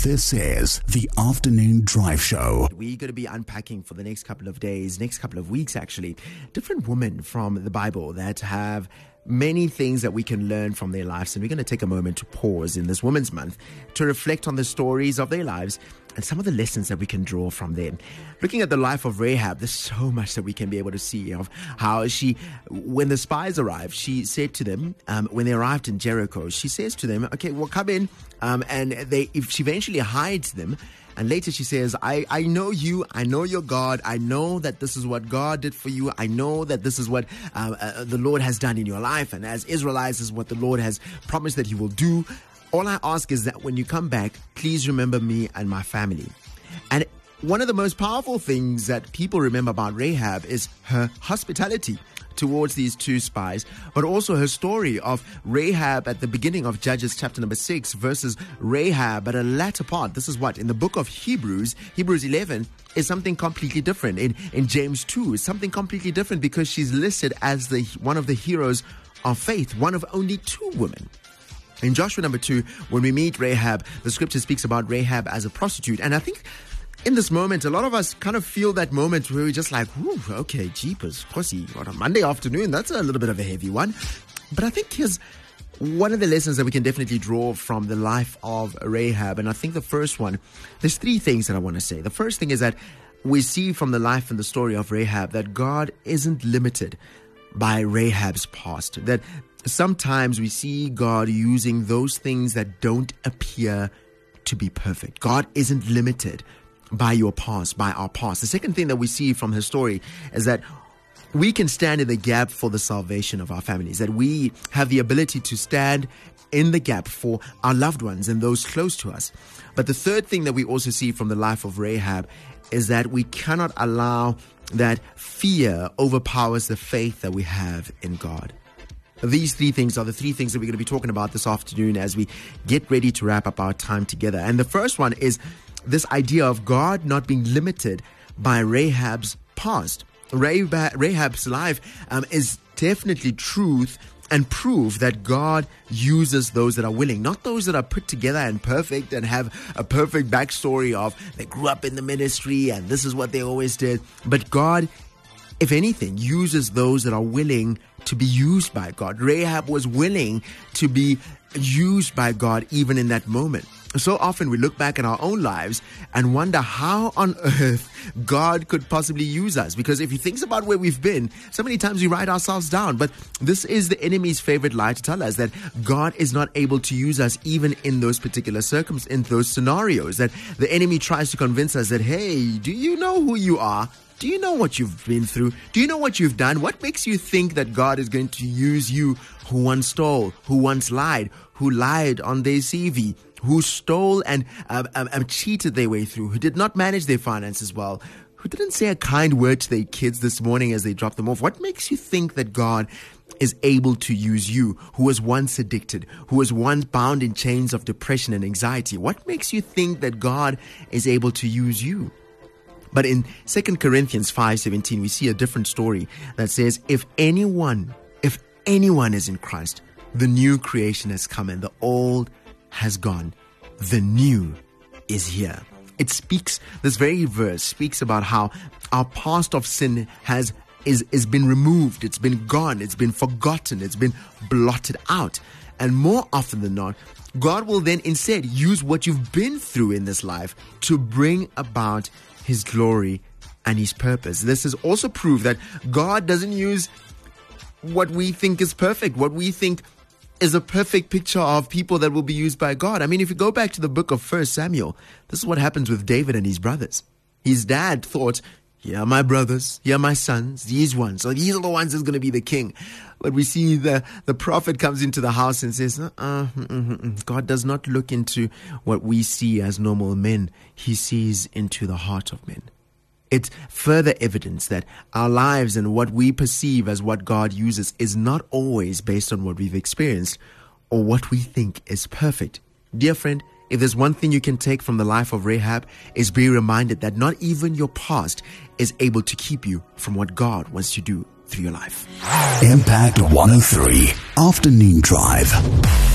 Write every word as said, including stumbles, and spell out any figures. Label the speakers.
Speaker 1: This is the Afternoon Drive Show.
Speaker 2: We're going to be unpacking for the next couple of days, next couple of weeks actually, different women from the Bible that have many things that we can learn from their lives. And we're going to take a moment to pause in this Women's Month to reflect on the stories of their lives and some of the lessons that we can draw from them. Looking at the life of Rahab, there's so much that we can be able to see of how she, when the spies arrived, she said to them, um, when they arrived in Jericho, she says to them, okay, well, come in. Um, and they, if she eventually hides them, and later she says, I, I know you, I know your God, I know that this is what God did for you, I know that this is what uh, uh, the Lord has done in your life, and as Israelites, this is what the Lord has promised that he will do. All I ask is that when you come back, please remember me and my family. And one of the most powerful things that people remember about Rahab is her hospitality towards these two spies, but also her story of Rahab at the beginning of Judges chapter number six versus Rahab at a latter part. This is what in the book of Hebrews, Hebrews eleven is something completely different. In, in James two is something completely different because she's listed as the one of the heroes of faith, one of only two women. In Joshua number two, when we meet Rahab, the scripture speaks about Rahab as a prostitute. And I think in this moment, a lot of us kind of feel that moment where we're just like, whew, okay, jeepers, pussy, on a Monday afternoon, that's a little bit of a heavy one. But I think here's one of the lessons that we can definitely draw from the life of Rahab. And I think the first one, there's three things that I want to say. The first thing is that we see from the life and the story of Rahab that God isn't limited by Rahab's past. That sometimes we see God using those things that don't appear to be perfect. God isn't limited by your past, by our past. The second thing that we see from her story is that we can stand in the gap for the salvation of our families, that we have the ability to stand in the gap for our loved ones and those close to us. But the third thing that we also see from the life of Rahab is that we cannot allow that fear overpowers the faith that we have in God. These three things are the three things that we're going to be talking about this afternoon as we get ready to wrap up our time together. And the first one is this idea of God not being limited by Rahab's past. Rahab's life um, is definitely truth and proof that God uses those that are willing, not those that are put together and perfect and have a perfect backstory of they grew up in the ministry and this is what they always did. But God, if anything, uses those that are willing to be used by God. Rahab was willing to be used by God even in that moment. So often we look back at our own lives and wonder how on earth God could possibly use us. Because if he thinks about where we've been, so many times we write ourselves down. But this is the enemy's favorite lie to tell us, that God is not able to use us even in those particular circumstances, in those scenarios. That the enemy tries to convince us that, hey, do you know who you are? Do you know what you've been through? Do you know what you've done? What makes you think that God is going to use you who once stole, who once lied, who lied on their C V, who stole and um, um, um, cheated their way through, who did not manage their finances well, who didn't say a kind word to their kids this morning as they dropped them off? What makes you think that God is able to use you, who was once addicted, who was once bound in chains of depression and anxiety? What makes you think that God is able to use you? But in Second Corinthians five seventeen, we see a different story that says, if anyone, if anyone is in Christ, the new creation has come and the old has gone. The new is here. It speaks, this very verse speaks about how our past of sin has is, is been removed. It's been gone. It's been forgotten. It's been blotted out. And more often than not, God will then instead use what you've been through in this life to bring about his glory and his purpose. This is also proof that God doesn't use what we think is perfect, what we think is a perfect picture of people that will be used by God. I mean, if you go back to the book of First Samuel, this is what happens with David and his brothers. His dad thought, here are my brothers, here are my sons, these ones. So these are the ones that's going to be the king. But we see the, the prophet comes into the house and says, uh, uh, mm, mm, mm. God does not look into what we see as normal men. He sees into the heart of men. It's further evidence that our lives and what we perceive as what God uses is not always based on what we've experienced or what we think is perfect. Dear friend, if there's one thing you can take from the life of Rahab, is be reminded that not even your past is able to keep you from what God wants to do through your life.
Speaker 1: Impact one oh three Afternoon Drive.